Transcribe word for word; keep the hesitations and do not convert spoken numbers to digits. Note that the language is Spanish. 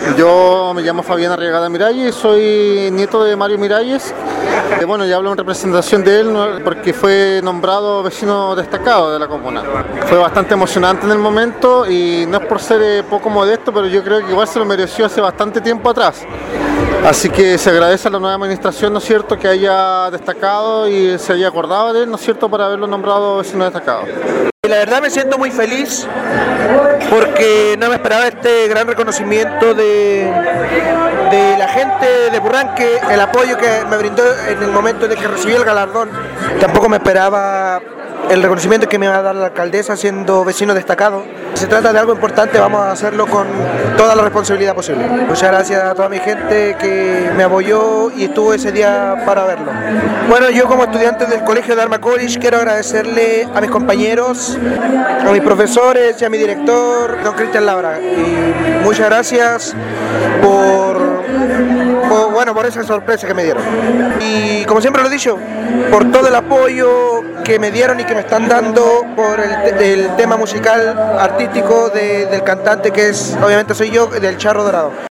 Yo me llamo Fabián Arriagada Miralles, soy nieto de Mario Miralles. Eh, bueno, ya hablo en representación de él ¿no? porque fue nombrado vecino destacado de la comuna. Fue bastante emocionante en el momento y no es por ser eh, poco modesto, pero yo creo que igual se lo mereció hace bastante tiempo atrás. Así que se agradece a la nueva administración, ¿no es cierto?, que haya destacado y se haya acordado de él, ¿no es cierto?, para haberlo nombrado vecino destacado. La verdad me siento muy feliz porque no me esperaba este gran reconocimiento de, de la gente de Burranque, el apoyo que me brindó en el momento de que recibí el galardón. Tampoco me esperaba el reconocimiento que me va a dar la alcaldesa siendo vecino destacado. Se trata de algo importante, vamos a hacerlo con toda la responsabilidad posible. Muchas gracias a toda mi gente que me apoyó y estuvo ese día para verlo. Bueno, yo como estudiante del Colegio de Arma College quiero agradecerle a mis compañeros, a mis profesores y a mi director, don Cristian Labra. Y muchas gracias por, por, bueno, por esa sorpresa que me dieron. Y como siempre lo he dicho, por todo el apoyo que me dieron y que me están dando por el, el tema musical artístico de, del cantante que es, obviamente soy yo, del Charro Dorado.